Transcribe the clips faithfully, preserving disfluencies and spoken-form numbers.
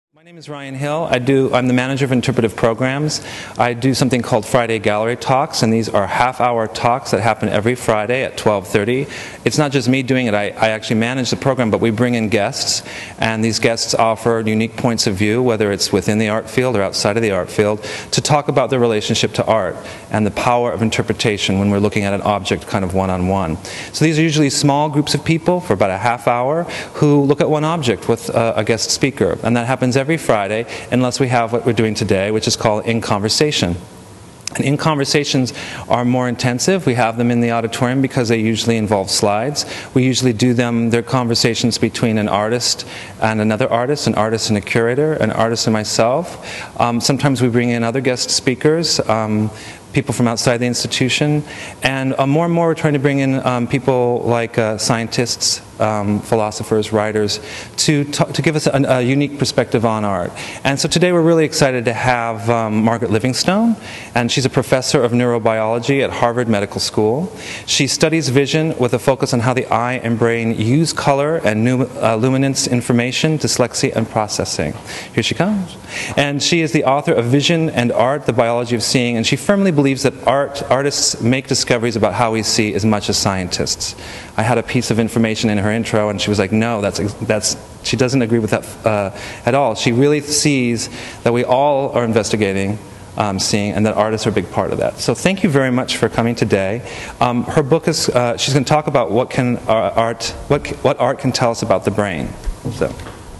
My name is Ryan Hill. I do, I'm the manager of interpretive programs. I do something called Friday Gallery Talks, and these are half-hour talks that happen every Friday at twelve thirty. It's not just me doing it. I, I actually manage the program, but we bring in guests, and these guests offer unique points of view, whether it's within the art field or outside of the art field, to talk about their relationship to art and the power of interpretation when we're looking at an object kind of one-on-one. So these are usually small groups of people for about a half hour who look at one object with a, a guest speaker, and that happens every Friday, unless we have what we're doing today, which is called In Conversation. And In Conversations are more intensive. We have them in the auditorium because they usually involve slides. We usually do them, they're conversations between an artist and another artist, an artist and a curator, an artist and myself. Um, sometimes we bring in other guest speakers, um, people from outside the institution, and uh, more and more we're trying to bring in um, people like uh, scientists, um, philosophers, writers, to, talk, to give us a, a unique perspective on art. And so today we're really excited to have um, Margaret Livingstone, and she's a professor of neurobiology at Harvard Medical School. She studies vision with a focus on how the eye and brain use color and new, uh, luminance information, dyslexia, and processing. Here she comes. And she is the author of Vision and Art, The Biology of Seeing, and she firmly believes that art, artists make discoveries about how we see as much as scientists. I had a piece of information in her intro, and she was like, no, that's, that's, she doesn't agree with that uh, at all. She really sees that we all are investigating um, seeing, and that artists are a big part of that. So thank you very much for coming today. Um, her book is, uh, she's going to talk about what can uh, art, what, what art can tell us about the brain. So.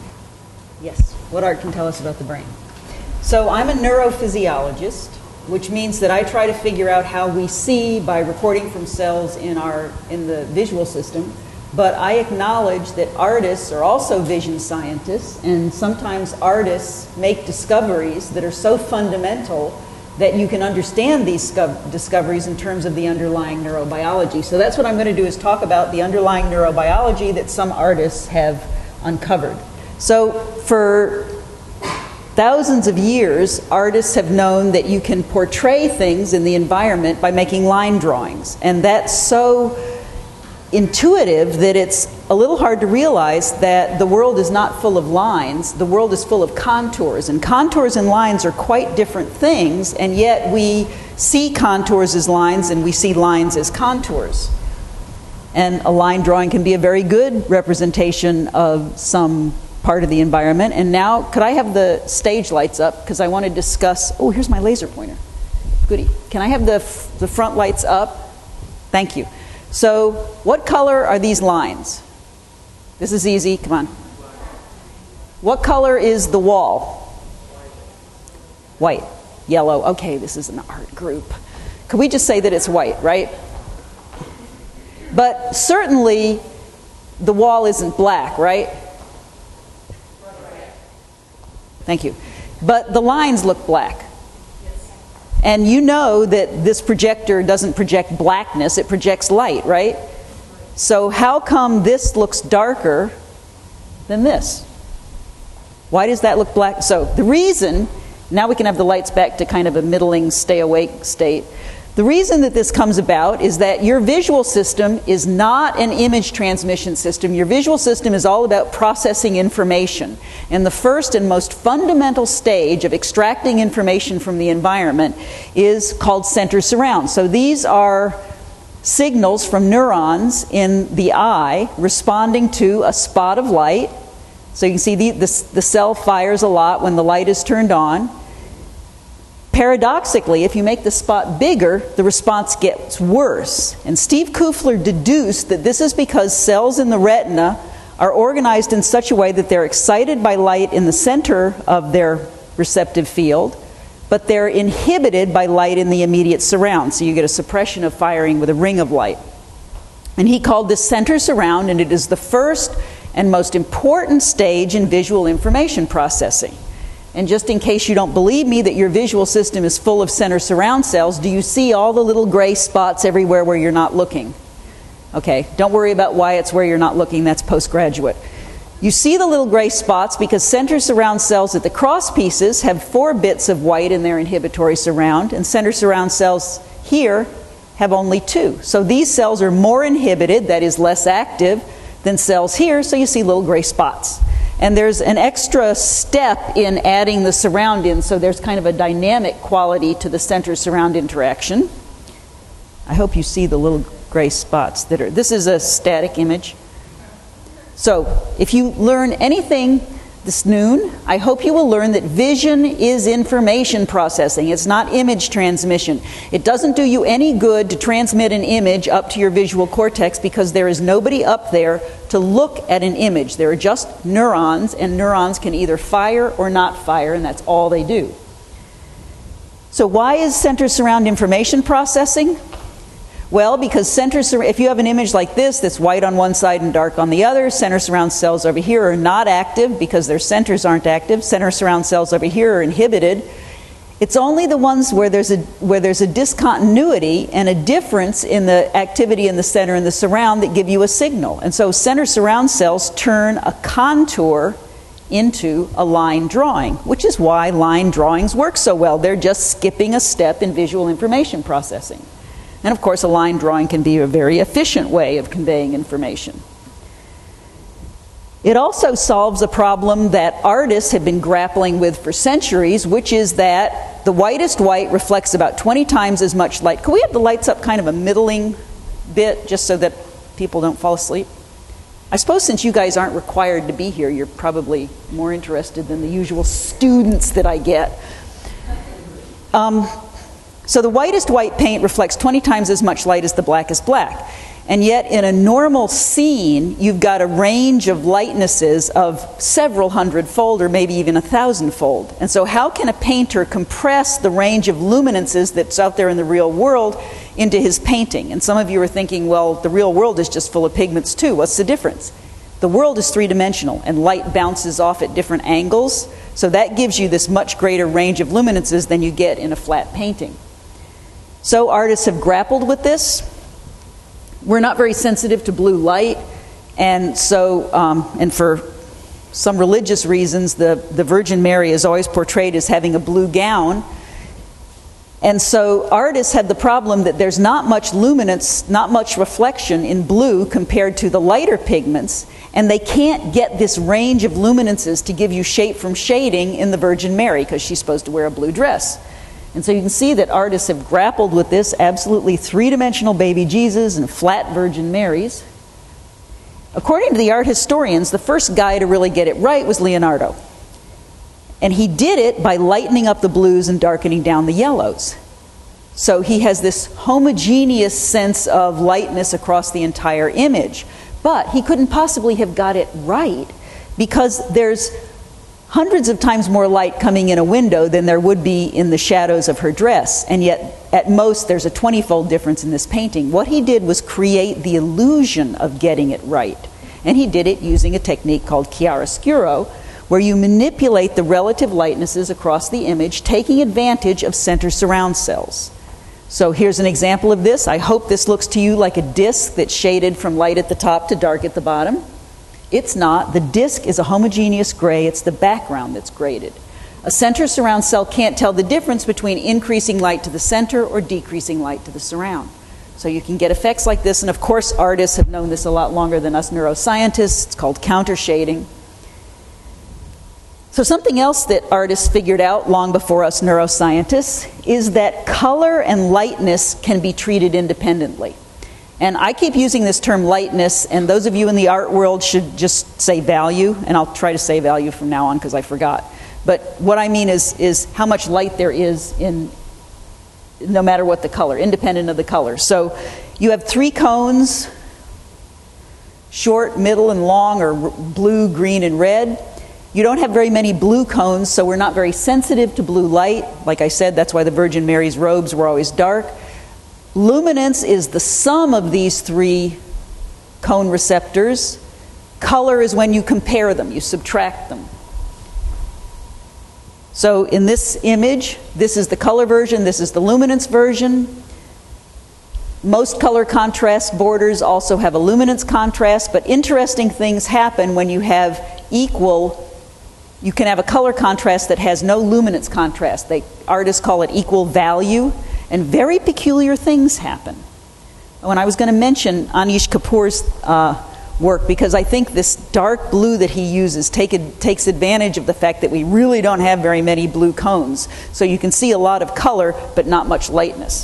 Yes, what art can tell us about the brain. So I'm a neurophysiologist, which means that I try to figure out how we see by recording from cells in our in the visual system. But I acknowledge that artists are also vision scientists, and sometimes artists make discoveries that are so fundamental that you can understand these discoveries in terms of the underlying neurobiology. So that's what I'm going to do, is talk about the underlying neurobiology that some artists have uncovered. So for thousands of years, artists have known that you can portray things in the environment by making line drawings. And that's so intuitive that it's a little hard to realize that the world is not full of lines. The world is full of contours. And contours and lines are quite different things, and yet we see contours as lines and we see lines as contours. And a line drawing can be a very good representation of some part of the environment. And now, could I have the stage lights up? Because I want to discuss, oh, here's my laser pointer. Goody. Can I have the, the front lights up? Thank you. So, what color are these lines? This is easy, come on. What color is the wall? White. Yellow. Okay, this is an art group. Could we just say that it's white, right? But certainly, the wall isn't black, right? Thank you. But the lines look black. And you know that this projector doesn't project blackness, it projects light, right? So how come this looks darker than this? Why does that look black? So the reason, now we can have the lights back to kind of a middling stay awake state. The reason that this comes about is that your visual system is not an image transmission system. Your visual system is all about processing information. And the first and most fundamental stage of extracting information from the environment is called center surround. So these are signals from neurons in the eye responding to a spot of light. So you can see the, the, the cell fires a lot when the light is turned on. Paradoxically, if you make the spot bigger, the response gets worse. And Steve Kufler deduced that this is because cells in the retina are organized in such a way that they're excited by light in the center of their receptive field, but they're inhibited by light in the immediate surround. So you get a suppression of firing with a ring of light. And he called this center surround, and it is the first and most important stage in visual information processing. And just in case you don't believe me that your visual system is full of center surround cells, do you see all the little gray spots everywhere where you're not looking? Okay, don't worry about why it's where you're not looking, that's postgraduate. You see the little gray spots because center surround cells at the cross pieces have four bits of white in their inhibitory surround, and center surround cells here have only two. So these cells are more inhibited, that is less active, than cells here, so you see little gray spots. And there's an extra step in adding the surround in, so there's kind of a dynamic quality to the center-surround interaction. I hope you see the little gray spots that are, this is a static image. So if you learn anything this noon, I hope you will learn that vision is information processing. It's not image transmission. It doesn't do you any good to transmit an image up to your visual cortex because there is nobody up there to look at an image. There are just neurons, and neurons can either fire or not fire, and that's all they do. So why is center surround information processing? Well, because center sur- if you have an image like this that's white on one side and dark on the other, center surround cells over here are not active because their centers aren't active. Center surround cells over here are inhibited. It's only the ones where there's a where there's a discontinuity and a difference in the activity in the center and the surround that give you a signal. And so center surround cells turn a contour into a line drawing, which is why line drawings work so well. They're just skipping a step in visual information processing. And of course, a line drawing can be a very efficient way of conveying information. It also solves a problem that artists have been grappling with for centuries, which is that the whitest white reflects about twenty times as much light. Can we have the lights up kind of a middling bit, just so that people don't fall asleep? I suppose since you guys aren't required to be here, you're probably more interested than the usual students that I get. Um, So the whitest white paint reflects twenty times as much light as the blackest black. And yet in a normal scene, you've got a range of lightnesses of several hundred-fold or maybe even a thousand-fold. And so how can a painter compress the range of luminances that's out there in the real world into his painting? And some of you are thinking, well, the real world is just full of pigments too. What's the difference? The world is three-dimensional and light bounces off at different angles. So that gives you this much greater range of luminances than you get in a flat painting. So artists have grappled with this. We're not very sensitive to blue light, and so, um, and for some religious reasons, the, the Virgin Mary is always portrayed as having a blue gown. And so artists have the problem that there's not much luminance, not much reflection in blue compared to the lighter pigments, and they can't get this range of luminances to give you shape from shading in the Virgin Mary, because she's supposed to wear a blue dress. And so you can see that artists have grappled with this, absolutely three-dimensional baby Jesus and flat Virgin Marys. According to the art historians, the first guy to really get it right was Leonardo. And he did it by lightening up the blues and darkening down the yellows. So he has this homogeneous sense of lightness across the entire image. But he couldn't possibly have got it right because there's hundreds of times more light coming in a window than there would be in the shadows of her dress. And yet, at most, there's a twenty-fold difference in this painting. What he did was create the illusion of getting it right. And he did it using a technique called chiaroscuro, where you manipulate the relative lightnesses across the image, taking advantage of center surround cells. So here's an example of this. I hope this looks to you like a disc that's shaded from light at the top to dark at the bottom. It's not. The disc is a homogeneous gray. It's the background that's graded. A center surround cell can't tell the difference between increasing light to the center or decreasing light to the surround. So you can get effects like this, and of course artists have known this a lot longer than us neuroscientists. It's called counter shading. So something else that artists figured out long before us neuroscientists is that color and lightness can be treated independently. And I keep using this term lightness, and those of you in the art world should just say value, and I'll try to say value from now on because I forgot. But what I mean is, is how much light there is in, no matter what the color, independent of the color. So you have three cones, short, middle, and long, or blue, green, and red. You don't have very many blue cones, so we're not very sensitive to blue light. Like I said, that's why the Virgin Mary's robes were always dark. Luminance is the sum of these three cone receptors. Color is when you compare them, you subtract them. So in this image, this is the color version, this is the luminance version. Most color contrast borders also have a luminance contrast, but interesting things happen when you have equal, you can have a color contrast that has no luminance contrast. They, artists call it equal value. And very peculiar things happen. When I was going to mention Anish Kapoor's uh, work, because I think this dark blue that he uses take it, takes advantage of the fact that we really don't have very many blue cones. So you can see a lot of color, but not much lightness.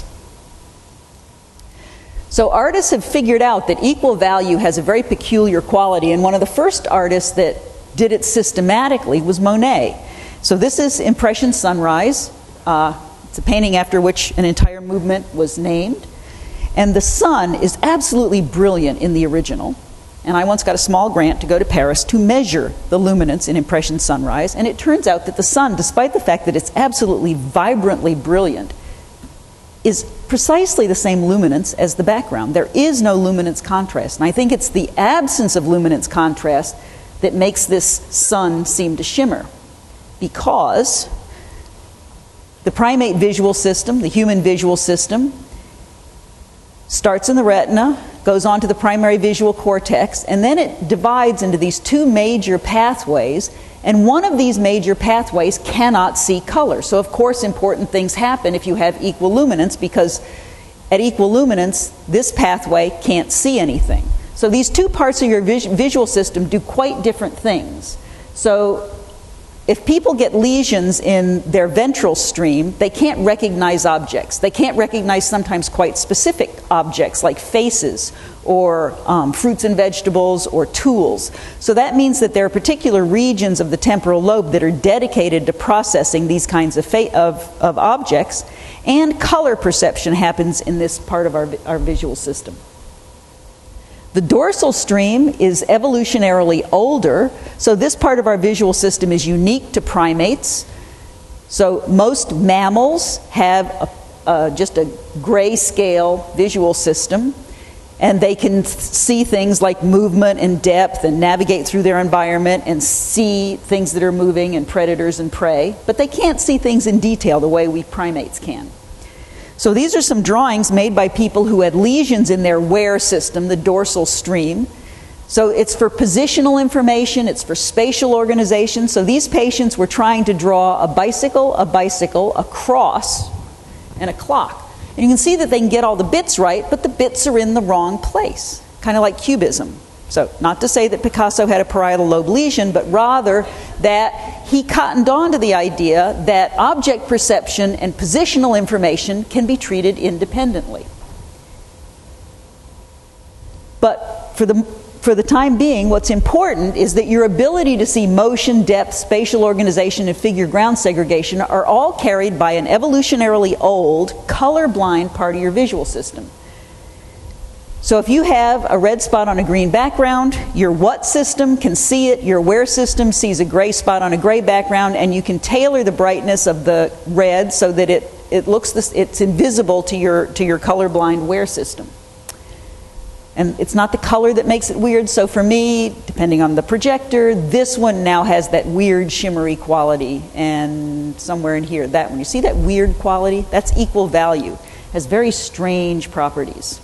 So artists have figured out that equal value has a very peculiar quality, and one of the first artists that did it systematically was Monet. So this is Impression Sunrise. Uh, it's a painting after which an entire movement was named. And the sun is absolutely brilliant in the original. And I once got a small grant to go to Paris to measure the luminance in Impression Sunrise. And it turns out that the sun, despite the fact that it's absolutely vibrantly brilliant, is precisely the same luminance as the background. There is no luminance contrast. And I think it's the absence of luminance contrast that makes this sun seem to shimmer. Because the primate visual system, the human visual system, starts in the retina, goes on to the primary visual cortex, and then it divides into these two major pathways, and one of these major pathways cannot see color. So of course important things happen if you have equal luminance, because at equal luminance this pathway can't see anything. So these two parts of your vis visual system do quite different things. So if people get lesions in their ventral stream, they can't recognize objects. They can't recognize sometimes quite specific objects like faces or um, fruits and vegetables or tools. So that means that there are particular regions of the temporal lobe that are dedicated to processing these kinds of, of, of objects, and color perception happens in this part of our, our visual system. The dorsal stream is evolutionarily older, so this part of our visual system is unique to primates. So most mammals have a, uh, just a grayscale visual system, and they can see things like movement and depth and navigate through their environment and see things that are moving and predators and prey, but they can't see things in detail the way we primates can. So these are some drawings made by people who had lesions in their wear system, the dorsal stream. So it's for positional information, it's for spatial organization. So these patients were trying to draw a bicycle, a bicycle, a cross, and a clock. And you can see that they can get all the bits right, but the bits are in the wrong place, kind of like cubism. So not to say that Picasso had a parietal lobe lesion, but rather that he cottoned on to the idea that object perception and positional information can be treated independently. But for the, for the time being, what's important is that your ability to see motion, depth, spatial organization, and figure ground segregation are all carried by an evolutionarily old, colorblind part of your visual system. So if you have a red spot on a green background, your what system can see it, your where system sees a gray spot on a gray background, and you can tailor the brightness of the red so that it, it looks this, it's invisible to your, to your colorblind where system. And it's not the color that makes it weird, so for me, depending on the projector, this one now has that weird shimmery quality, and somewhere in here, that one. You see that weird quality? That's equal value. It has very strange properties.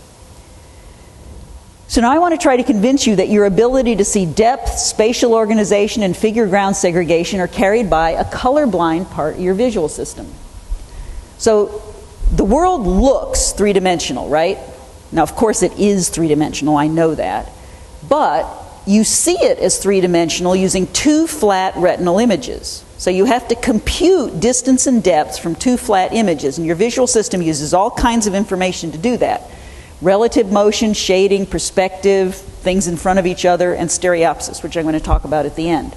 So now I want to try to convince you that your ability to see depth, spatial organization, and figure ground segregation are carried by a colorblind part of your visual system. So the world looks three-dimensional, right? Now, of course, it is three-dimensional, I know that. But you see it as three-dimensional using two flat retinal images. So you have to compute distance and depth from two flat images, and your visual system uses all kinds of information to do that. Relative motion, shading, perspective, things in front of each other, and stereopsis, which I'm going to talk about at the end.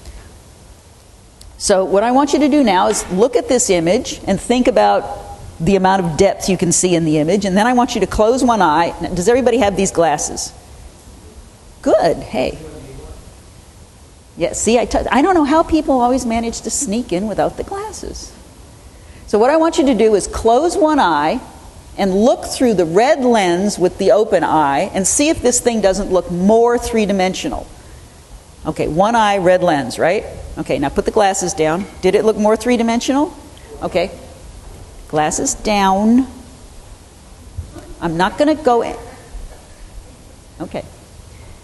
So what I want you to do now is look at this image and think about the amount of depth you can see in the image, and then I want you to close one eye. Now, does everybody have these glasses? Good, hey. Yeah, see, I, t I don't know how people always manage to sneak in without the glasses. So what I want you to do is close one eye and look through the red lens with the open eye and see if this thing doesn't look more three-dimensional. Okay, one eye, red lens, right? Okay, now put the glasses down. Did it look more three-dimensional? Okay. Glasses down. I'm not going to go in. Okay.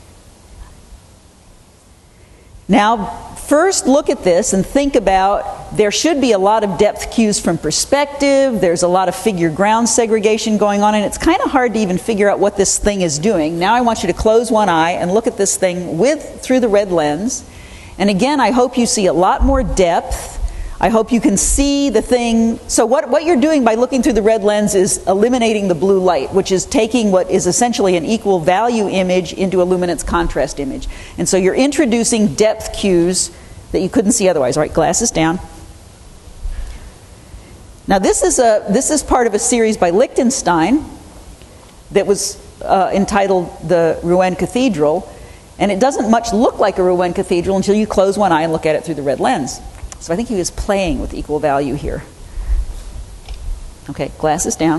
Now, first look at this and think about there should be a lot of depth cues from perspective. There's a lot of figure ground segregation going on, and it's kind of hard to even figure out what this thing is doing. Now I want you to close one eye and look at this thing with through the red lens. And again, I hope you see a lot more depth. I hope you can see the thing. So what, what you're doing by looking through the red lens is eliminating the blue light, which is taking what is essentially an equal value image into a luminance contrast image. And so you're introducing depth cues that you couldn't see otherwise. All right, glasses down. Now this is, a, this is part of a series by Lichtenstein that was uh, entitled the Rouen Cathedral, and it doesn't much look like a Rouen Cathedral until you close one eye and look at it through the red lens. So I think he was playing with equal value here. Okay, glasses down.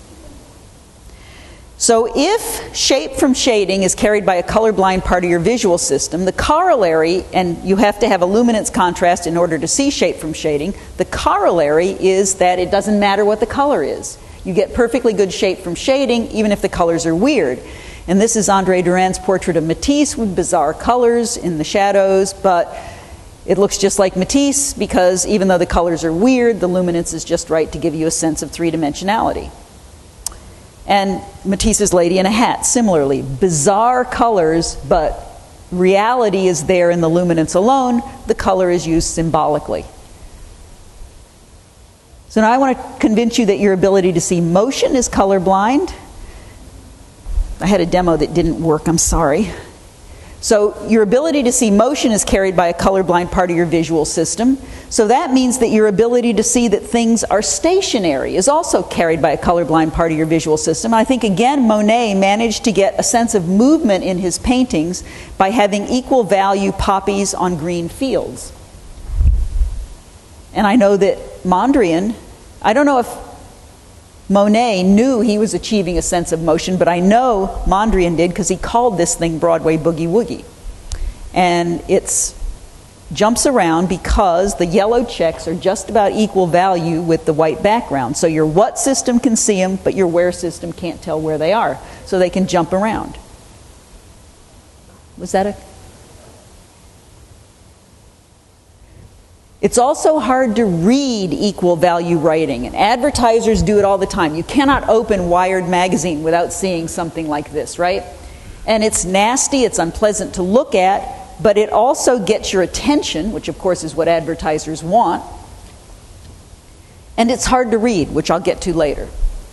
So if shape from shading is carried by a colorblind part of your visual system, the corollary, and you have to have a luminance contrast in order to see shape from shading, the corollary is that it doesn't matter what the color is. You get perfectly good shape from shading even if the colors are weird. And this is Andre Deuran's portrait of Matisse with bizarre colors in the shadows, but it looks just like Matisse because even though the colors are weird, the luminance is just right to give you a sense of three-dimensionality. And Matisse's Lady in a Hat, similarly, bizarre colors, but reality is there in the luminance alone. The color is used symbolically. So now I want to convince you that your ability to see motion is colorblind. I had a demo that didn't work, I'm sorry. So your ability to see motion is carried by a colorblind part of your visual system. So that means that your ability to see that things are stationary is also carried by a colorblind part of your visual system. I think again Monet managed to get a sense of movement in his paintings by having equal value poppies on green fields. And I know that Mondrian, I don't know if Monet knew he was achieving a sense of motion, but I know Mondrian did because he called this thing Broadway Boogie Woogie. And it jumps around because the yellow checks are just about equal value with the white background. So your what system can see them, but your where system can't tell where they are. So they can jump around. Was that a... It's also hard to read equal value writing, and advertisers do it all the time. You cannot open Wired magazine without seeing something like this, right? And it's nasty, it's unpleasant to look at, but it also gets your attention, which of course is what advertisers want, and it's hard to read, which I'll get to later.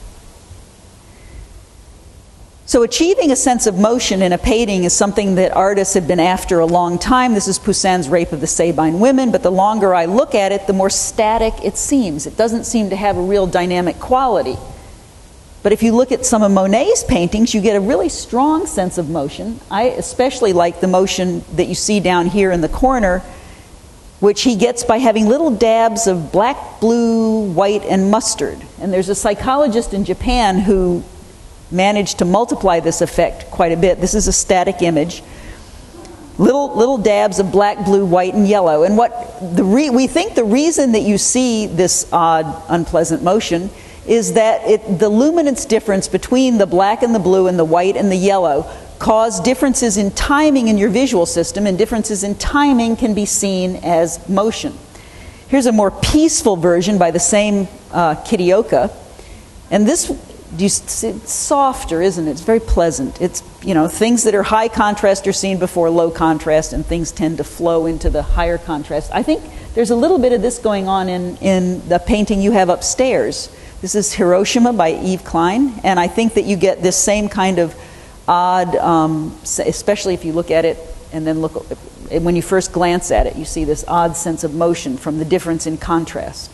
So achieving a sense of motion in a painting is something that artists have been after a long time. This is Poussin's Rape of the Sabine Women, but the longer I look at it, the more static it seems. It doesn't seem to have a real dynamic quality. But if you look at some of Monet's paintings, you get a really strong sense of motion. I especially like the motion that you see down here in the corner, which he gets by having little dabs of black, blue, white, and mustard. And there's a psychologist in Japan who managed to multiply this effect quite a bit. This is a static image. Little, little dabs of black, blue, white, and yellow. And what the re we think the reason that you see this odd, unpleasant motion is that it, the luminance difference between the black and the blue and the white and the yellow cause differences in timing in your visual system, and differences in timing can be seen as motion. Here's a more peaceful version by the same uh, Kitaoka. And this, you see, it's softer, isn't it? It's very pleasant. It's, you know, things that are high contrast are seen before low contrast, and things tend to flow into the higher contrast. I think there's a little bit of this going on in, in the painting you have upstairs. This is Hiroshima by Yves Klein, and I think that you get this same kind of odd, um, especially if you look at it and then look, when you first glance at it, you see this odd sense of motion from the difference in contrast.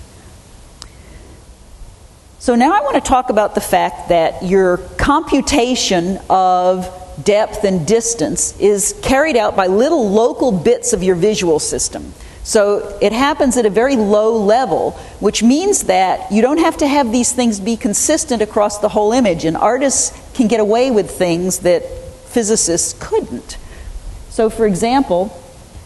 So now I want to talk about the fact that your computation of depth and distance is carried out by little local bits of your visual system. So it happens at a very low level, which means that you don't have to have these things be consistent across the whole image, and artists can get away with things that physicists couldn't. So for example,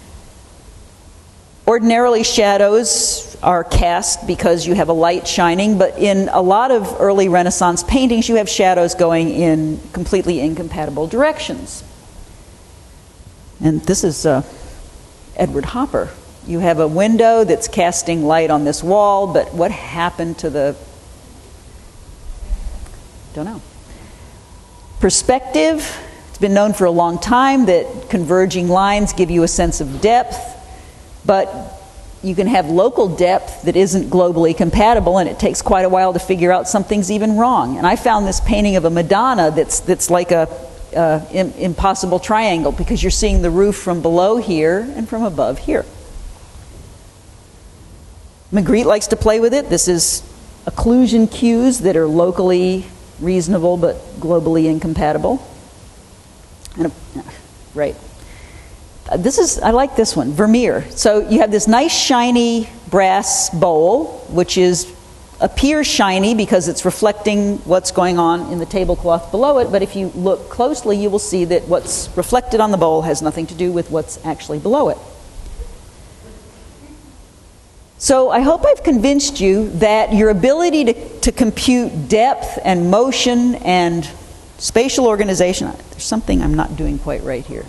ordinarily shadows are cast because you have a light shining, but in a lot of early Renaissance paintings you have shadows going in completely incompatible directions. And this is uh, Edward Hopper. You have a window that's casting light on this wall, but what happened to the... Don't know. Perspective. It's been known for a long time that converging lines give you a sense of depth, but you can have local depth that isn't globally compatible, and it takes quite a while to figure out something's even wrong. And I found this painting of a Madonna that's that's like a uh, im- impossible triangle, because you're seeing the roof from below here and from above here. Magritte likes to play with it. This is occlusion cues that are locally reasonable but globally incompatible. And a, right. Uh, this is, I like this one, Vermeer. So you have this nice shiny brass bowl, which is appears shiny because it's reflecting what's going on in the tablecloth below it, but if you look closely, you will see that what's reflected on the bowl has nothing to do with what's actually below it. So I hope I've convinced you that your ability to, to compute depth and motion and spatial organization, there's something I'm not doing quite right here,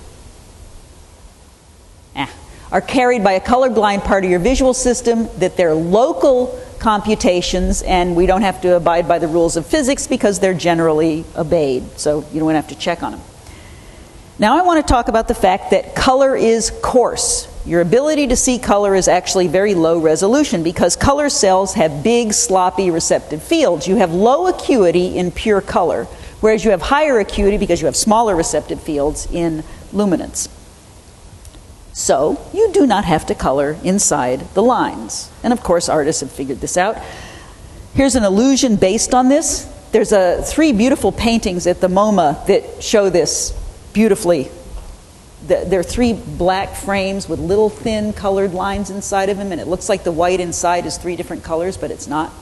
ah, are carried by a colorblind part of your visual system, that they're local computations, and we don't have to abide by the rules of physics because they're generally obeyed, so you don't have to check on them. Now I want to talk about the fact that color is coarse. Your ability to see color is actually very low resolution because color cells have big, sloppy receptive fields. You have low acuity in pure color, whereas you have higher acuity because you have smaller receptive fields in luminance. So you do not have to color inside the lines. And of course, artists have figured this out. Here's an illusion based on this. There's a, three beautiful paintings at the MoMA that show this beautifully. There are three black frames with little thin colored lines inside of them, and it looks like the white inside is three different colors, but it's not.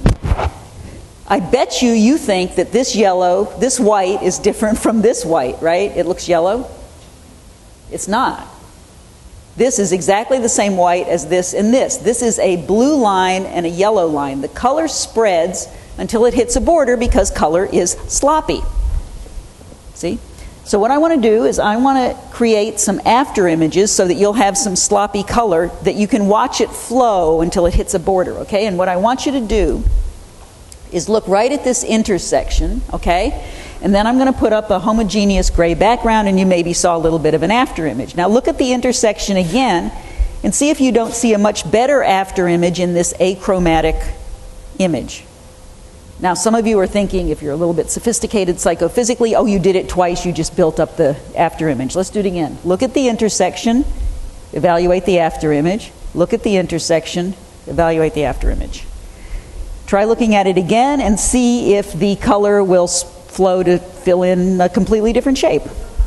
I bet you you think that this yellow, this white, is different from this white, right? It looks yellow. It's not. This is exactly the same white as this and this. This is a blue line and a yellow line. The color spreads until it hits a border because color is sloppy. See? So what I want to do is I want to create some after images so that you'll have some sloppy color that you can watch it flow until it hits a border, okay? And what I want you to do is look right at this intersection, okay? And then I'm going to put up a homogeneous gray background, and you maybe saw a little bit of an after image. Now look at the intersection again and see if you don't see a much better after image in this achromatic image. Now some of you are thinking, if you're a little bit sophisticated psychophysically, oh, you did it twice, you just built up the after image. Let's do it again. Look at the intersection, evaluate the after image. Look at the intersection, evaluate the after image. Try looking at it again and see if the color will flow to fill in a completely different shape.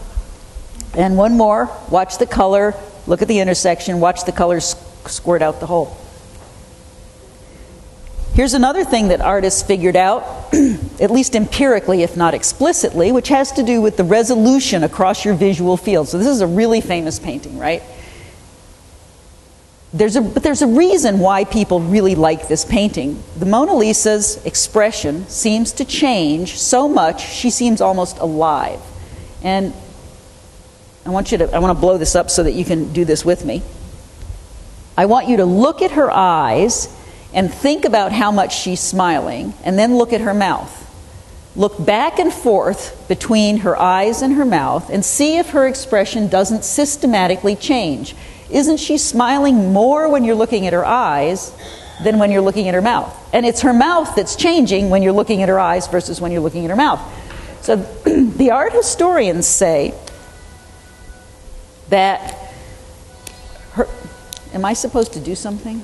And one more, watch the color, look at the intersection, watch the color squirt out the hole. Here's another thing that artists figured out, at least empirically if not explicitly, which has to do with the resolution across your visual field. So this is a really famous painting, right? There's a, but there's a reason why people really like this painting. The Mona Lisa's expression seems to change so much, she seems almost alive. And I want you to, I want to blow this up so that you can do this with me. I want you to look at her eyes and think about how much she's smiling, and then look at her mouth. Look back and forth between her eyes and her mouth and see if her expression doesn't systematically change. Isn't she smiling more when you're looking at her eyes than when you're looking at her mouth? And it's her mouth that's changing when you're looking at her eyes versus when you're looking at her mouth. So the art historians say that her... Am I supposed to do something?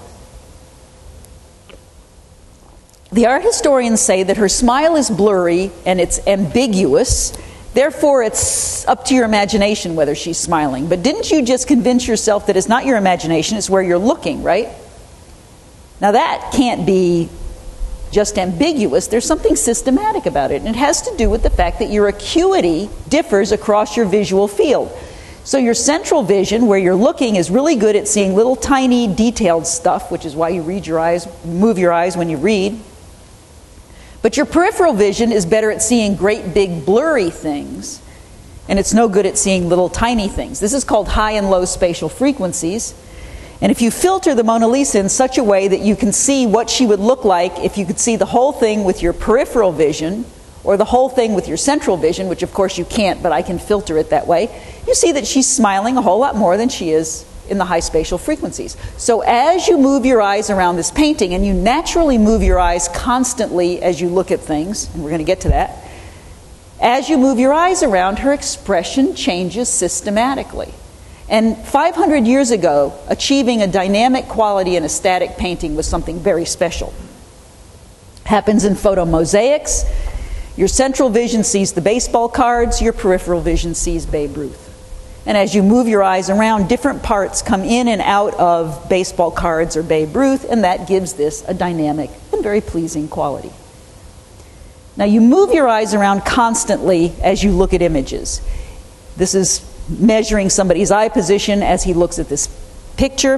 The art historians say that her smile is blurry and it's ambiguous. Therefore, it's up to your imagination whether she's smiling. But didn't you just convince yourself that it's not your imagination, it's where you're looking, right? Now that can't be just ambiguous. There's something systematic about it. And it has to do with the fact that your acuity differs across your visual field. So your central vision, where you're looking, is really good at seeing little tiny detailed stuff, which is why you read your eyes, move your eyes when you read. But your peripheral vision is better at seeing great big blurry things, and it's no good at seeing little tiny things. This is called high and low spatial frequencies. And if you filter the Mona Lisa in such a way that you can see what she would look like if you could see the whole thing with your peripheral vision, or the whole thing with your central vision, which of course you can't, but I can filter it that way, you see that she's smiling a whole lot more than she is in the high spatial frequencies. So as you move your eyes around this painting, and you naturally move your eyes constantly as you look at things, and we're going to get to that, as you move your eyes around, her expression changes systematically. And five hundred years ago, achieving a dynamic quality in a static painting was something very special. Happens in photomosaics. Your central vision sees the baseball cards, your peripheral vision sees Babe Ruth. And as you move your eyes around, different parts come in and out of baseball cards or Babe Ruth, and that gives this a dynamic and very pleasing quality. Now, you move your eyes around constantly as you look at images. This is measuring somebody's eye position as he looks at this picture.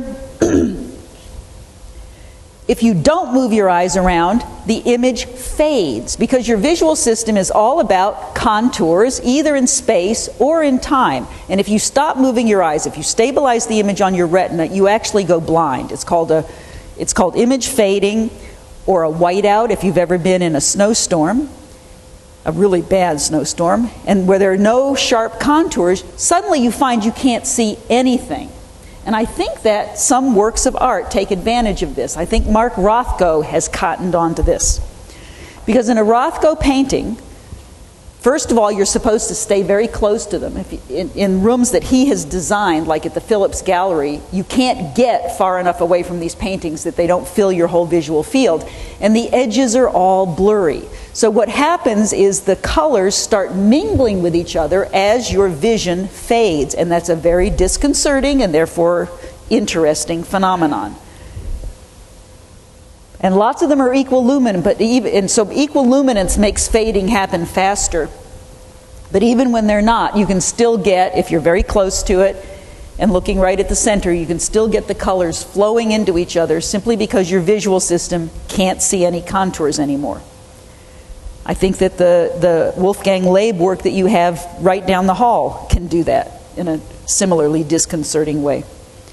If you don't move your eyes around, the image fades, because your visual system is all about contours, either in space or in time. And if you stop moving your eyes, if you stabilize the image on your retina, you actually go blind. It's called a, it's called image fading, or a whiteout if you've ever been in a snowstorm, a really bad snowstorm, and where there are no sharp contours, suddenly you find you can't see anything. And I think that some works of art take advantage of this. I think Mark Rothko has cottoned on to this. Because in a Rothko painting, first of all, you're supposed to stay very close to them. If you, in, in rooms that he has designed, like at the Phillips Gallery, you can't get far enough away from these paintings that they don't fill your whole visual field. And the edges are all blurry. So what happens is the colors start mingling with each other as your vision fades. And that's a very disconcerting and therefore interesting phenomenon. And lots of them are equal luminance, but even, and so equal luminance makes fading happen faster. But even when they're not, you can still get, if you're very close to it and looking right at the center, you can still get the colors flowing into each other simply because your visual system can't see any contours anymore. I think that the, the Wolfgang Laib work that you have right down the hall can do that in a similarly disconcerting way.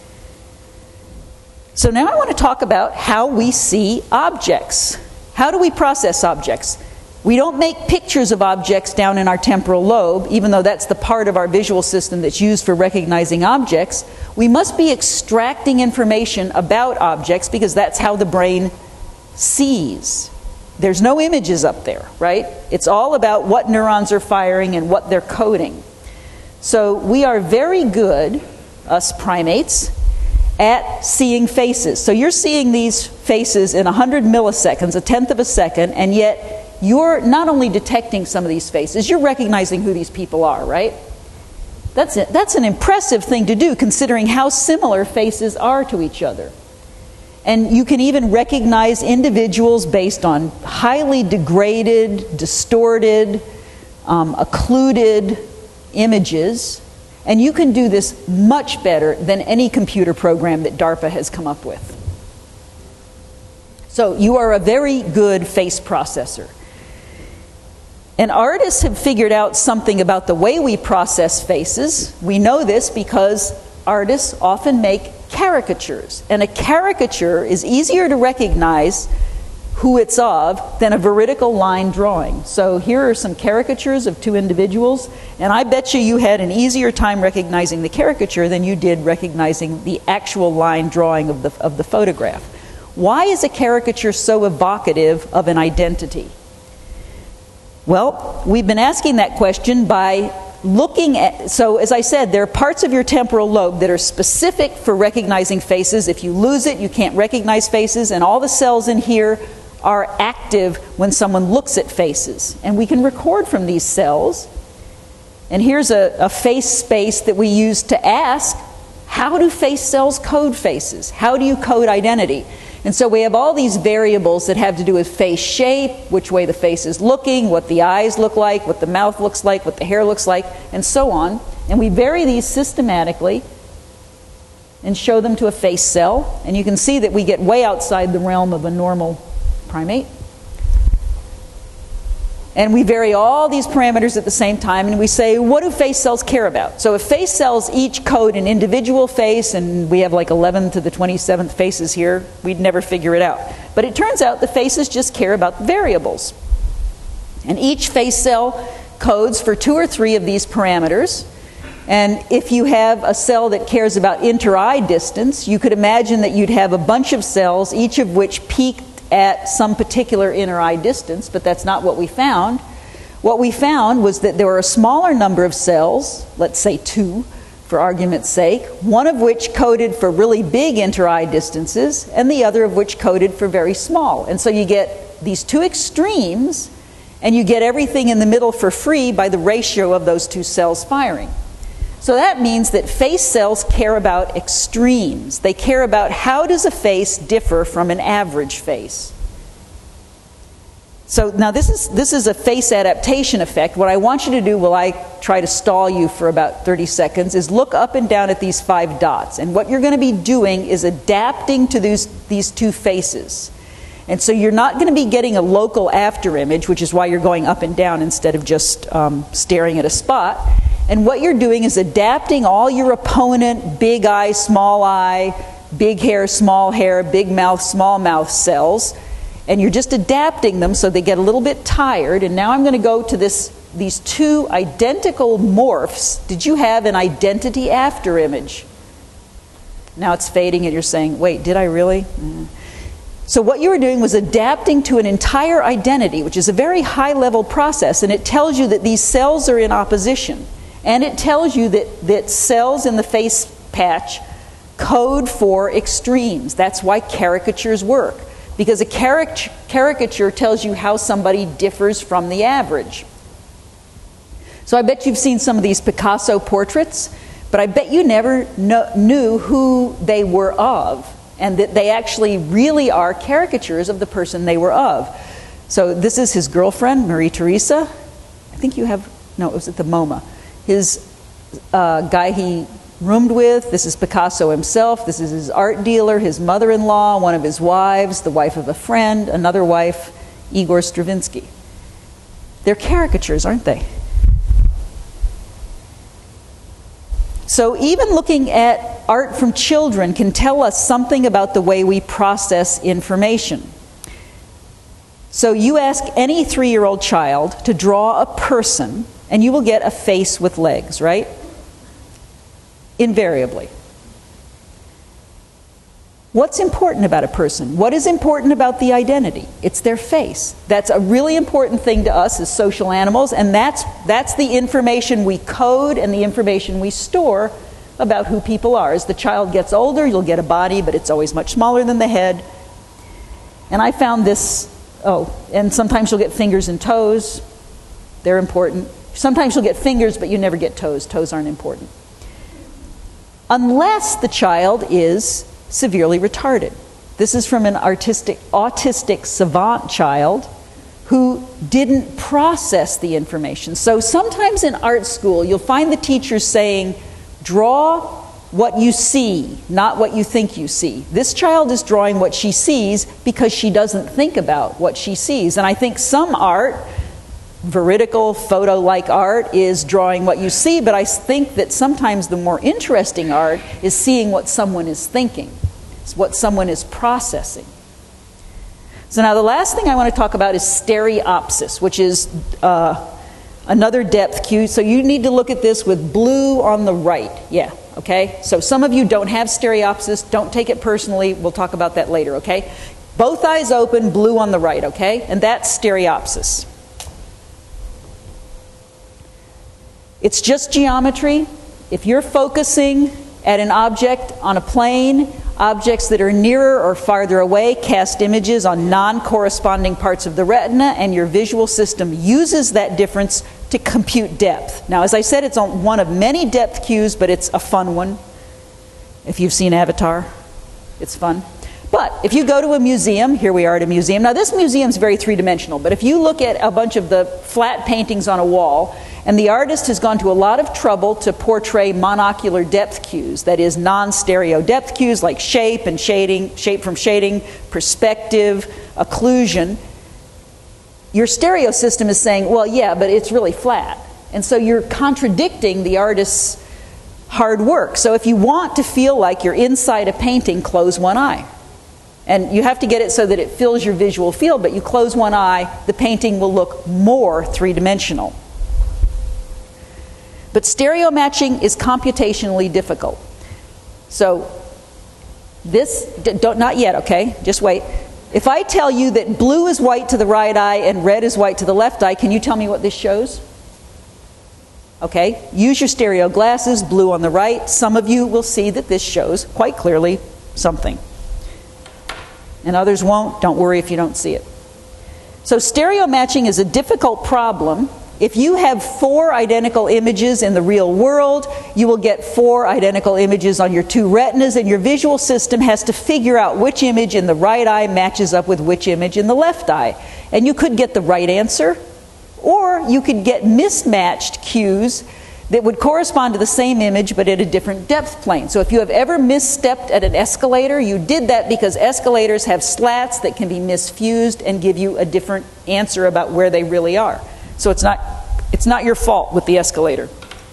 So now I want to talk about how we see objects. How do we process objects? We don't make pictures of objects down in our temporal lobe, even though that's the part of our visual system that's used for recognizing objects. We must be extracting information about objects because that's how the brain sees. There's no images up there, right? It's all about what neurons are firing and what they're coding. So we are very good, us primates, at seeing faces. So you're seeing these faces in one hundred milliseconds, a tenth of a second, and yet you're not only detecting some of these faces, you're recognizing who these people are, right? That's, it. That's an impressive thing to do, considering how similar faces are to each other. And you can even recognize individuals based on highly degraded, distorted, um, occluded images. And you can do this much better than any computer program that DARPA has come up with. So you are a very good face processor. And artists have figured out something about the way we process faces. We know this because artists often make caricatures. And a caricature is easier to recognize who it's of than a veridical line drawing. So here are some caricatures of two individuals, and I bet you you had an easier time recognizing the caricature than you did recognizing the actual line drawing of the, of the photograph. Why is a caricature so evocative of an identity? Well, we've been asking that question by looking at, so as I said, there are parts of your temporal lobe that are specific for recognizing faces. If you lose it, you can't recognize faces, and all the cells in here are active when someone looks at faces. And we can record from these cells. And here's a, a face space that we use to ask, how do face cells code faces? How do you code identity? And so we have all these variables that have to do with face shape, which way the face is looking, what the eyes look like, what the mouth looks like, what the hair looks like, and so on. And we vary these systematically and show them to a face cell. And you can see that we get way outside the realm of a normal primate. And we vary all these parameters at the same time, and we say, what do face cells care about? So if face cells each code an individual face, and we have like eleven to the twenty-seventh faces here, we'd never figure it out. But it turns out the faces just care about variables. And each face cell codes for two or three of these parameters. And if you have a cell that cares about inter-eye distance, you could imagine that you'd have a bunch of cells, each of which peaked at some particular inter-eye distance, but that's not what we found. What we found was that there were a smaller number of cells, let's say two, for argument's sake, one of which coded for really big inter-eye distances, and the other of which coded for very small. And so you get these two extremes, and you get everything in the middle for free by the ratio of those two cells firing. So that means that face cells care about extremes. They care about how does a face differ from an average face. So now this is, this is a face adaptation effect. What I want you to do while I try to stall you for about thirty seconds is look up and down at these five dots. And what you're going to be doing is adapting to these, these two faces. And so you're not going to be getting a local after image, which is why you're going up and down instead of just um, staring at a spot. And what you're doing is adapting all your opponent, big eye, small eye, big hair, small hair, big mouth, small mouth cells. And you're just adapting them so they get a little bit tired. And now I'm going to go to this, these two identical morphs. Did you have an identity after image? Now it's fading and you're saying, wait, did I really? Mm. So what you were doing was adapting to an entire identity, which is a very high-level process. And it tells you that these cells are in opposition. And it tells you that, that cells in the face patch code for extremes. That's why caricatures work. Because a caric- caricature tells you how somebody differs from the average. So I bet you've seen some of these Picasso portraits, but I bet you never kn- knew who they were of, and that they actually really are caricatures of the person they were of. So this is his girlfriend, Marie Theresa. I think you have, no, it was at the MoMA. His uh, guy he roomed with, this is Picasso himself, this is his art dealer, his mother-in-law, one of his wives, the wife of a friend, another wife, Igor Stravinsky. They're caricatures, aren't they? So even looking at art from children can tell us something about the way we process information. So you ask any three-year-old child to draw a person, and you will get a face with legs, right? Invariably. What's important about a person? What is important about the identity? It's their face. That's a really important thing to us as social animals, and that's, that's the information we code and the information we store about who people are. As the child gets older, you'll get a body, but it's always much smaller than the head. And I found this, oh, and sometimes you'll get fingers and toes. They're important. Sometimes you'll get fingers, but you never get toes. Toes aren't important. Unless the child is severely retarded. This is from an artistic, autistic savant child who didn't process the information. So sometimes in art school, you'll find the teachers saying, draw what you see, not what you think you see. This child is drawing what she sees because she doesn't think about what she sees. And I think some art, veridical, photo-like art, is drawing what you see, but I think that sometimes the more interesting art is seeing what someone is thinking. It's what someone is processing. So now the last thing I want to talk about is stereopsis, which is uh, another depth cue. So you need to look at this with blue on the right. Yeah, okay? So some of you don't have stereopsis. Don't take it personally. We'll talk about that later, okay? Both eyes open, blue on the right, okay? And that's stereopsis. It's just geometry. If you're focusing at an object on a plane, objects that are nearer or farther away cast images on non-corresponding parts of the retina, and your visual system uses that difference to compute depth. Now, as I said, it's on one of many depth cues, but it's a fun one. If you've seen Avatar, it's fun. But if you go to a museum, here we are at a museum. Now, this museum is very three-dimensional, but if you look at a bunch of the flat paintings on a wall, and the artist has gone to a lot of trouble to portray monocular depth cues, that is, non-stereo depth cues like shape and shading, shape from shading, perspective, occlusion. your stereo system is saying, well, yeah, but it's really flat. And so you're contradicting the artist's hard work. So if you want to feel like you're inside a painting, close one eye. And you have to get it so that it fills your visual field, but you close one eye, the painting will look more three-dimensional. But stereo matching is computationally difficult. So this, don't, not yet, okay? Just wait. If I tell you that blue is white to the right eye and red is white to the left eye, can you tell me what this shows? Okay, use your stereo glasses, blue on the right. Some of you will see that this shows quite clearly something. And others won't. Don't worry if you don't see it. So stereo matching is a difficult problem. If you have four identical images in the real world, you will get four identical images on your two retinas, and your visual system has to figure out which image in the right eye matches up with which image in the left eye. And you could get the right answer, or you could get mismatched cues that would correspond to the same image but at a different depth plane. So if you have ever misstepped at an escalator, you did that because escalators have slats that can be misfused and give you a different answer about where they really are. So it's not, it's not your fault with the escalator.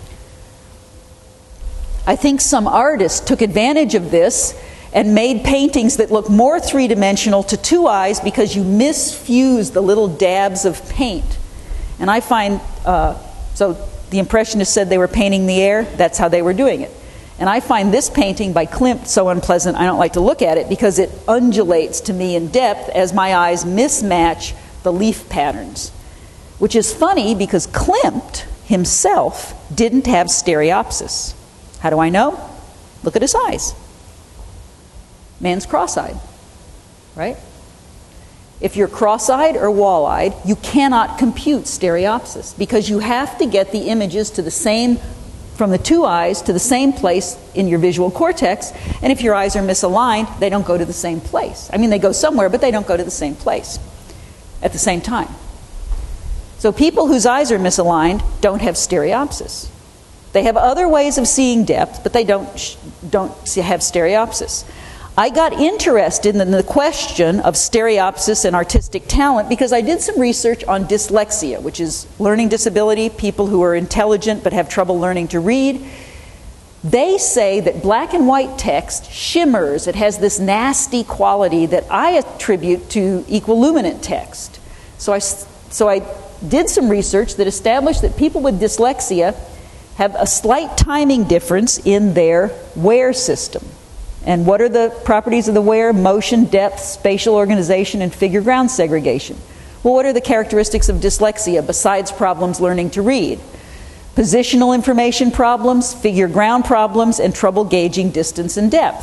I think some artists took advantage of this and made paintings that look more three-dimensional to two eyes because you misfuse the little dabs of paint. And I find, uh, so the Impressionists said they were painting the air, that's how they were doing it. And I find this painting by Klimt so unpleasant I don't like to look at it because it undulates to me in depth as my eyes mismatch the leaf patterns. Which is funny because Klimt himself didn't have stereopsis. How do I know? Look at his eyes. Man's cross-eyed, right? If you're cross-eyed or wall-eyed, you cannot compute stereopsis because you have to get the images to the same, from the two eyes to the same place in your visual cortex, and if your eyes are misaligned, they don't go to the same place. I mean, they go somewhere, but they don't go to the same place at the same time. So people whose eyes are misaligned don't have stereopsis. They have other ways of seeing depth, but they don't, don't have stereopsis. I got interested in the question of stereopsis and artistic talent because I did some research on dyslexia, which is learning disability, people who are intelligent but have trouble learning to read. They say that black and white text shimmers. It has this nasty quality that I attribute to equiluminant text. So I, so I did some research that established that people with dyslexia have a slight timing difference in their wear system. And what are the properties of the wear? Motion, depth, spatial organization, and figure ground segregation. Well, what are the characteristics of dyslexia besides problems learning to read? Positional information problems, figure ground problems, and trouble gauging distance and depth.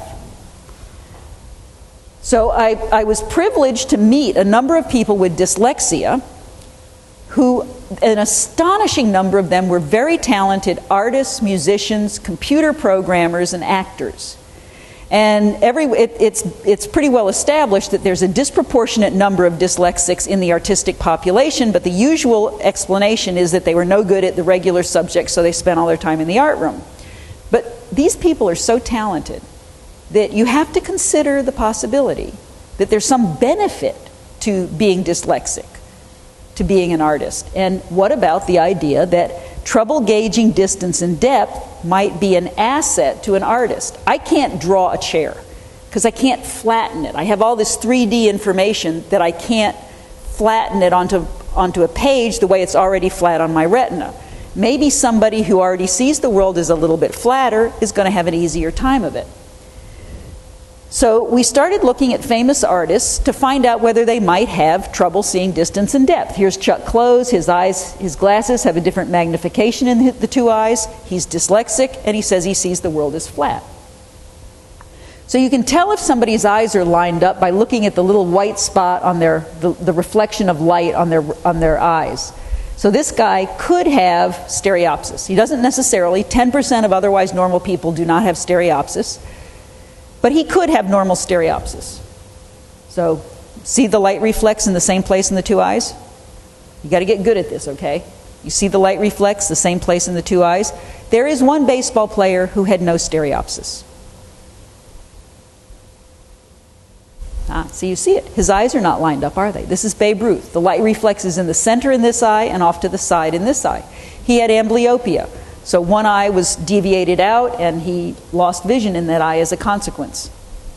So I, I was privileged to meet a number of people with dyslexia who, an astonishing number of them were very talented artists, musicians, computer programmers, and actors. And every, it, it's, it's pretty well established that there's a disproportionate number of dyslexics in the artistic population, but the usual explanation is that they were no good at the regular subjects, so they spent all their time in the art room. But these people are so talented that you have to consider the possibility that there's some benefit to being dyslexic, to being an artist. And what about the idea that trouble gauging distance and depth might be an asset to an artist? I can't draw a chair because I can't flatten it. I have all this three D information that I can't flatten it onto, onto a page the way it's already flat on my retina. Maybe somebody who already sees the world as a little bit flatter is going to have an easier time of it. So we started looking at famous artists to find out whether they might have trouble seeing distance and depth. Here's Chuck Close. His eyes, his glasses have a different magnification in the two eyes. He's dyslexic, and he says he sees the world as flat. So you can tell if somebody's eyes are lined up by looking at the little white spot on their, the, the reflection of light on their, on their eyes. So this guy could have stereopsis. He doesn't necessarily. ten percent of otherwise normal people do not have stereopsis. But he could have normal stereopsis. So, see the light reflex in the same place in the two eyes? You got to get good at this, okay? You see the light reflex the same place in the two eyes? There is one baseball player who had no stereopsis. Ah, so you see it. His eyes are not lined up, are they? This is Babe Ruth. The light reflexes in the center in this eye and off to the side in this eye. He had amblyopia. So one eye was deviated out and he lost vision in that eye as a consequence.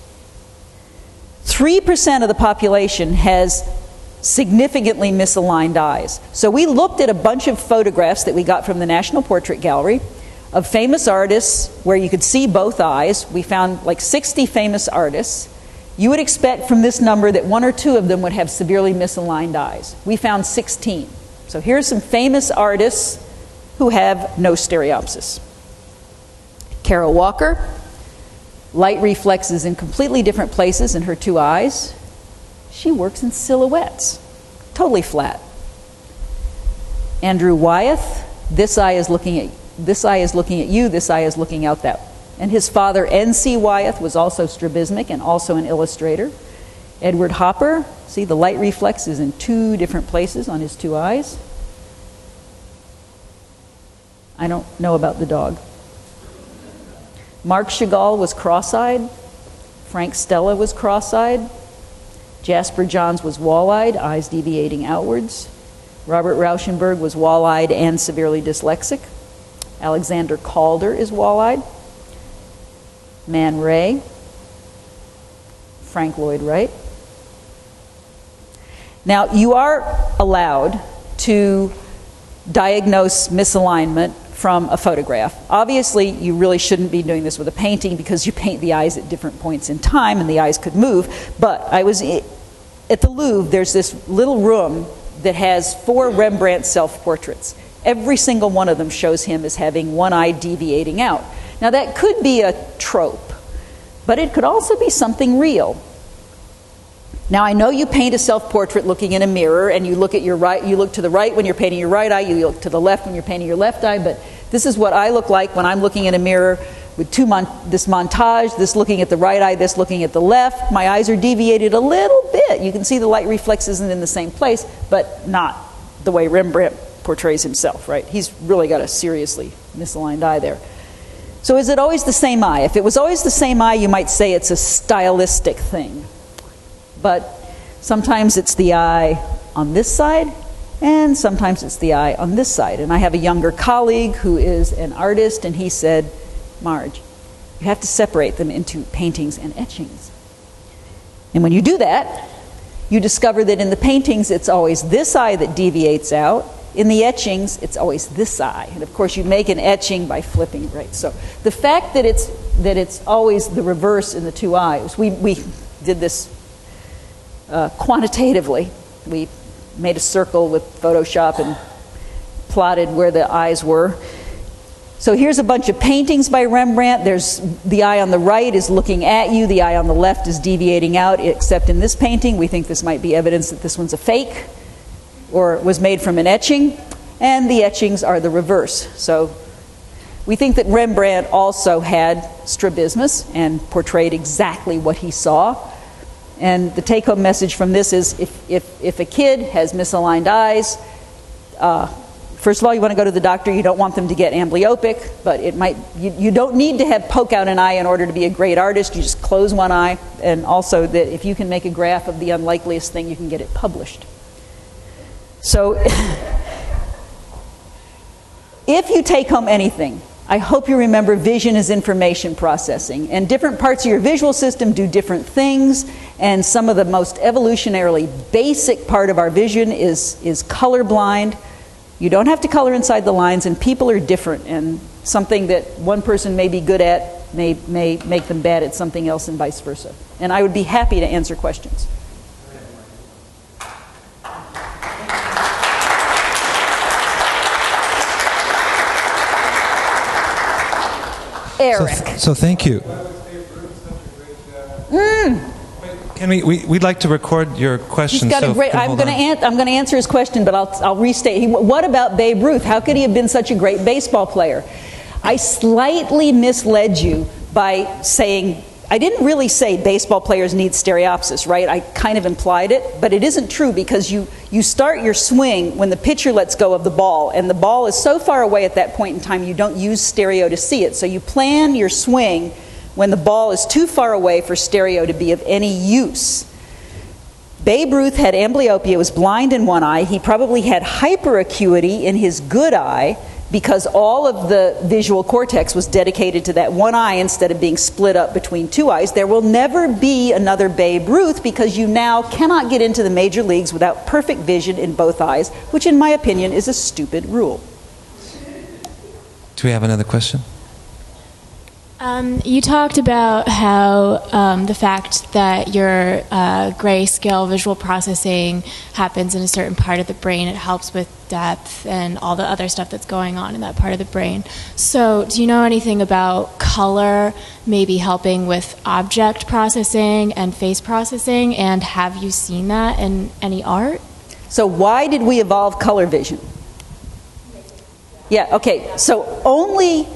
three percent of the population has significantly misaligned eyes. So we looked at a bunch of photographs that we got from the National Portrait Gallery of famous artists where you could see both eyes. We found like sixty famous artists. You would expect from this number that one or two of them would have severely misaligned eyes. We found sixteen. So here's some famous artists who have no stereopsis. Carol Walker, light reflexes in completely different places in her two eyes. She works in silhouettes, totally flat. Andrew Wyeth, this eye is looking at this eye is looking at you, this eye is looking out that. And his father, N C Wyeth, was also strabismic and also an illustrator. Edward Hopper, see the light reflex is in two different places on his two eyes. I don't know about the dog. Marc Chagall was cross-eyed. Frank Stella was cross-eyed. Jasper Johns was wall-eyed, eyes deviating outwards. Robert Rauschenberg was wall-eyed and severely dyslexic. Alexander Calder is wall-eyed. Man Ray. Frank Lloyd Wright. Now, you are allowed to diagnose misalignment from a photograph. Obviously, you really shouldn't be doing this with a painting because you paint the eyes at different points in time and the eyes could move. But I was at the Louvre, there's this little room that has four Rembrandt self-portraits. Every single one of them shows him as having one eye deviating out. Now that could be a trope, but it could also be something real. Now I know you paint a self-portrait looking in a mirror and you look at your right, you look to the right when you're painting your right eye, you look to the left when you're painting your left eye, but this is what I look like when I'm looking in a mirror with two mon this montage, this looking at the right eye, this looking at the left. My eyes are deviated a little bit. You can see the light reflex isn't in the same place, but not the way Rembrandt portrays himself, right? He's really got a seriously misaligned eye there. So is it always the same eye? If it was always the same eye, you might say it's a stylistic thing. But sometimes it's the eye on this side, and sometimes it's the eye on this side. And I have a younger colleague who is an artist, and he said, Marge, you have to separate them into paintings and etchings. And when you do that, you discover that in the paintings, it's always this eye that deviates out. In the etchings, it's always this eye. And of course, you make an etching by flipping, right? So the fact that it's, that it's always the reverse in the two eyes, we, we did this uh, quantitatively. We made a circle with Photoshop and plotted where the eyes were. So here's a bunch of paintings by Rembrandt. There's the eye on the right is looking at you. The eye on the left is deviating out, except in this painting, we think this might be evidence that this one's a fake or was made from an etching, and the etchings are the reverse. So we think that Rembrandt also had strabismus and portrayed exactly what he saw. And the take-home message from this is if, if, if a kid has misaligned eyes, uh, first of all, you want to go to the doctor. You don't want them to get amblyopic, but it might, you, you don't need to have poke out an eye in order to be a great artist. You just close one eye, and also that if you can make a graph of the unlikeliest thing, you can get it published. So if you take home anything, I hope you remember vision is information processing, and different parts of your visual system do different things, and some of the most evolutionarily basic part of our vision is, is colorblind. You don't have to color inside the lines, and people are different, and something that one person may be good at may, may make them bad at something else, and vice versa. And I would be happy to answer questions. Eric. So, so thank you. Mm. Can we, we? We'd like to record your question. He's got so a great. I'm going to an, I'm going to answer his question, but I'll I'll restate. He, what about Babe Ruth? How could he have been such a great baseball player? I slightly misled you by saying I didn't really say baseball players need stereopsis, right? I kind of implied it, but it isn't true because you you start your swing when the pitcher lets go of the ball, and the ball is so far away at that point in time you don't use stereo to see it. So you plan your swing when the ball is too far away for stereo to be of any use. Babe Ruth had amblyopia, was blind in one eye. He probably had hyperacuity in his good eye because all of the visual cortex was dedicated to that one eye instead of being split up between two eyes. There will never be another Babe Ruth because you now cannot get into the major leagues without perfect vision in both eyes, which in my opinion is a stupid rule. Do we have another question? Um, you talked about how um, the fact that your uh, grayscale visual processing happens in a certain part of the brain, it helps with depth and all the other stuff that's going on in that part of the brain. So do you know anything about color maybe helping with object processing and face processing, and have you seen that in any art? So why did we evolve color vision? Yeah, okay, so only...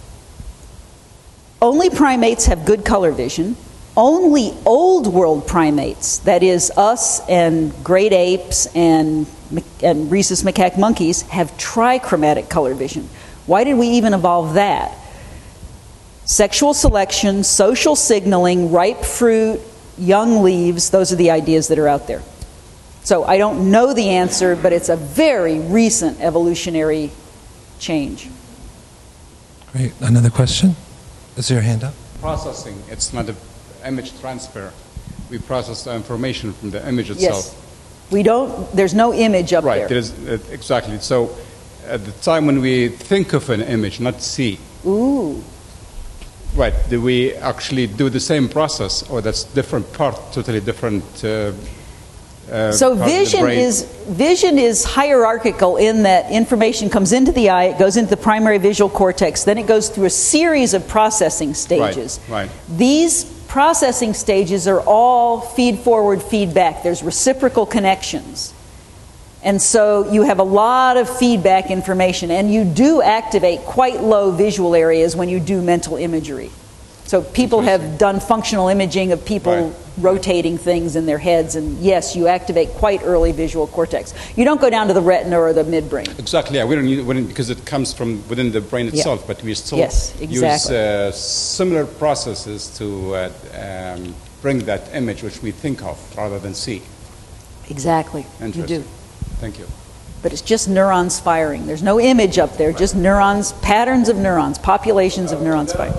Only primates have good color vision. Only old world primates, that is us and great apes and, and rhesus macaque monkeys, have trichromatic color vision. Why did we even evolve that? Sexual selection, social signaling, ripe fruit, young leaves, those are the ideas that are out there. So I don't know the answer, but it's a very recent evolutionary change. Great. Another question? Is there a hand up? Processing, it's not an image transfer. We process the information from the image itself. Yes. We don't, there's no image up right, there. There is, uh, exactly. So at the time when we think of an image, not see. Ooh. Right, do we actually do the same process, or that's different part, totally different uh, uh, So part vision of the brain? is vision is hierarchical in that information comes into the eye, it goes into the primary visual cortex, then it goes through a series of processing stages. Right, right. These processing stages are all feed-forward feedback. There's reciprocal connections. And so you have a lot of feedback information, and you do activate quite low visual areas when you do mental imagery. So people have done functional imaging of people Right. rotating things in their heads, and yes, you activate quite early visual cortex. You don't go down to the retina or the midbrain. Exactly, yeah. We don't use, we don't, because it comes from within the brain itself, Yeah. but we still Yes, use exactly. uh, similar processes to uh, um, bring that image which we think of rather than see. Exactly, you Interesting. do. Thank you. But it's just neurons firing. There's no image up there, just neurons, patterns of neurons, populations of neurons firing.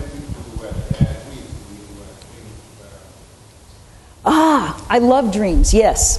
Ah, I love dreams, yes.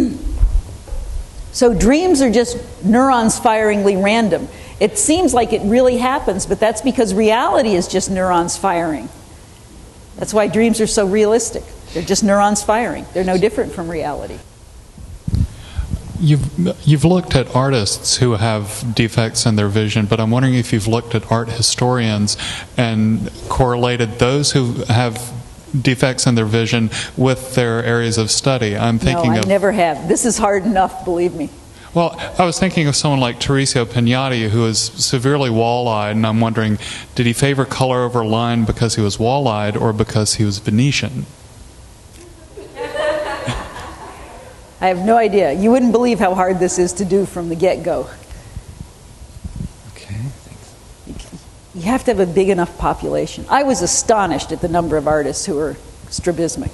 So dreams are just neurons firingly random. It seems like it really happens, but that's because reality is just neurons firing. That's why dreams are so realistic. They're just neurons firing. They're no different from reality. You've, you've looked at artists who have defects in their vision, but I'm wondering if you've looked at art historians and correlated those who have defects in their vision with their areas of study. I'm thinking no, I of... never have. This is hard enough, believe me. Well, I was thinking of someone like Teresa Pignatti, who is severely wall-eyed, and I'm wondering, did he favor color over line because he was wall-eyed or because he was Venetian? I have no idea. You wouldn't believe how hard this is to do from the get-go. Okay, thanks. You have to have a big enough population. I was astonished at the number of artists who are strabismic.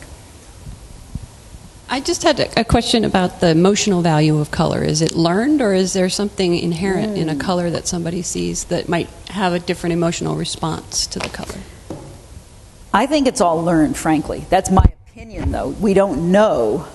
I just had a, a question about the emotional value of color. Is it learned, or is there something inherent mm. in a color that somebody sees that might have a different emotional response to the color? I think it's all learned, frankly. That's my opinion, though. We don't know.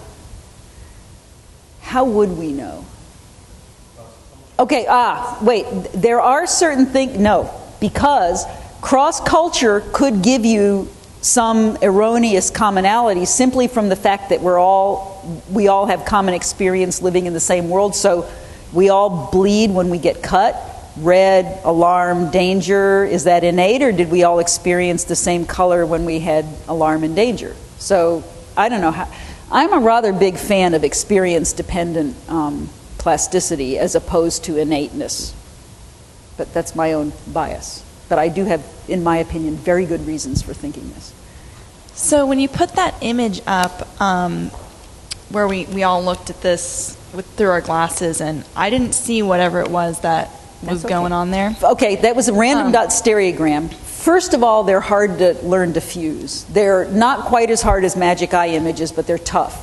How would we know? Okay, ah, wait. There are certain things, no, because cross-culture could give you some erroneous commonality simply from the fact that we're all, we all have common experience living in the same world, so we all bleed when we get cut. Red, alarm, danger, is that innate, or did we all experience the same color when we had alarm and danger? So, I don't know how. I'm a rather big fan of experience-dependent um, plasticity as opposed to innateness. But that's my own bias. But I do have, in my opinion, very good reasons for thinking this. So when you put that image up, um, where we, we all looked at this with, through our glasses, and I didn't see whatever it was that was okay. going on there. Okay, that was a random Um, dot stereogram. First of all, they're hard to learn to fuse. They're not quite as hard as magic eye images, but they're tough.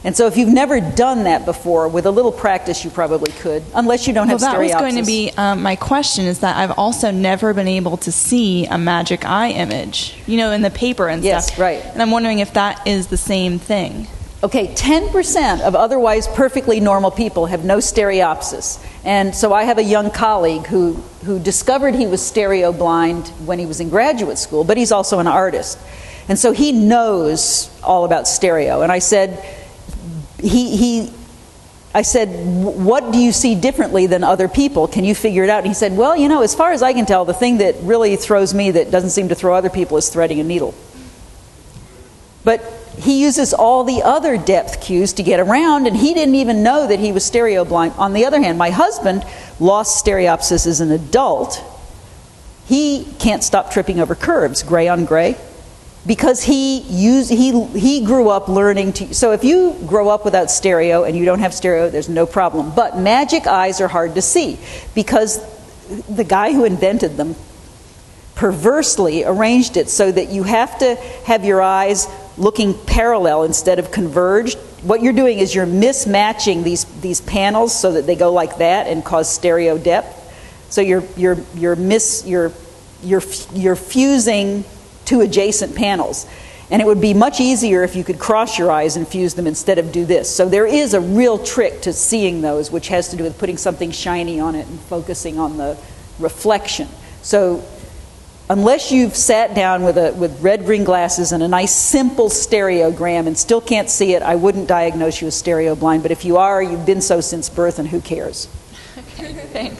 And so if you've never done that before, with a little practice you probably could, unless you don't have well, that stereopsis. was going to be um, my question, is that I've also never been able to see a magic eye image, you know, in the paper and yes, stuff. Right. And I'm wondering if that is the same thing. Okay, ten percent of otherwise perfectly normal people have no stereopsis. And so I have a young colleague who, who discovered he was stereo blind when he was in graduate school, but he's also an artist. And so he knows all about stereo. And I said, he, he, I said, what do you see differently than other people? Can you figure it out? And he said, well, you know, as far as I can tell, the thing that really throws me that doesn't seem to throw other people is threading a needle. But he uses all the other depth cues to get around, and he didn't even know that he was stereo blind. On the other hand, my husband lost stereopsis as an adult. He can't stop tripping over curves, gray on gray, because he used, he, he grew up learning to... So if you grow up without stereo and you don't have stereo, there's no problem. But magic eyes are hard to see, because the guy who invented them perversely arranged it so that you have to have your eyes looking parallel instead of converged. What you're doing is you're mismatching these these panels so that they go like that and cause stereo depth. So you're you're you're mis you're you're you're fusing two adjacent panels. And it would be much easier if you could cross your eyes and fuse them instead of do this. So there is a real trick to seeing those, which has to do with putting something shiny on it and focusing on the reflection. So unless you've sat down with, a, with red-green glasses and a nice simple stereogram and still can't see it, I wouldn't diagnose you as stereo blind. But if you are, you've been so since birth, and who cares? Okay, thanks.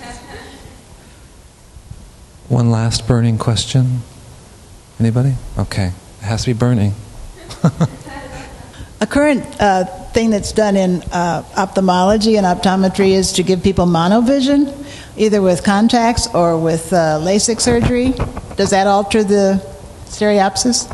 One last burning question. Anybody? Okay. It has to be burning. A current uh, thing that's done in uh, ophthalmology and optometry is to give people monovision, either with contacts or with uh, LASIK surgery. Does that alter the stereopsis?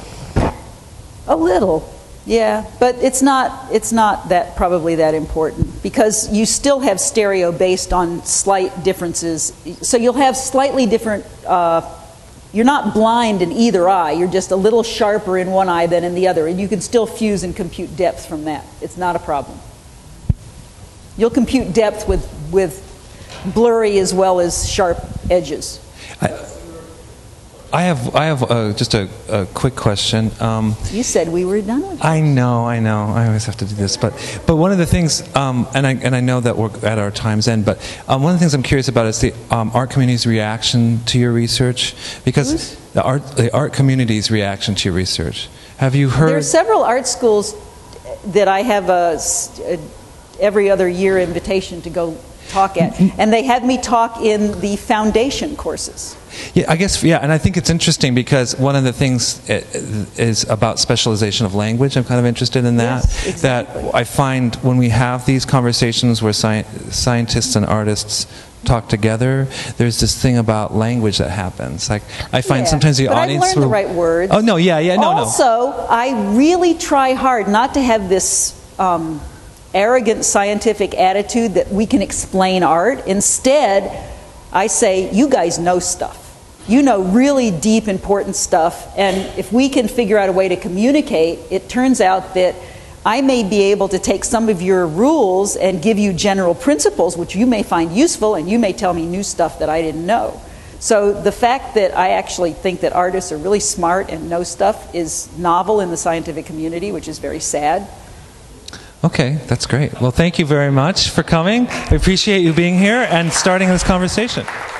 A little, yeah, but it's not, it's not that probably that important, because you still have stereo based on slight differences. So you'll have slightly different, uh, you're not blind in either eye, you're just a little sharper in one eye than in the other, and you can still fuse and compute depth from that. It's not a problem. You'll compute depth with, with blurry as well as sharp edges. I, I have, I have uh, just a, a quick question. Um, you said we were done with it. I know, I know. I always have to do this, but but one of the things, um, and I and I know that we're at our time's end, but um, one of the things I'm curious about is the um, art community's reaction to your research, because Who's? the art the art community's reaction to your research. Have you heard? There are several art schools that I have a, a every other year invitation to go talk at, and they had me talk in the foundation courses. Yeah, I guess, yeah, and I think it's interesting because one of the things is about specialization of language. I'm kind of interested in that. Yes, exactly. That I find when we have these conversations where sci scientists and artists talk together, there's this thing about language that happens. Like, I find yeah, sometimes the but audience I've learned will... the right words. Oh, no, yeah, yeah, no, also, no. Also, I really try hard not to have this um, arrogant scientific attitude that we can explain art. Instead, I say, you guys know stuff. You know really deep, important stuff, and if we can figure out a way to communicate, it turns out that I may be able to take some of your rules and give you general principles, which you may find useful, and you may tell me new stuff that I didn't know. So the fact that I actually think that artists are really smart and know stuff is novel in the scientific community, which is very sad. Okay, that's great. Well, thank you very much for coming. We appreciate you being here and starting this conversation.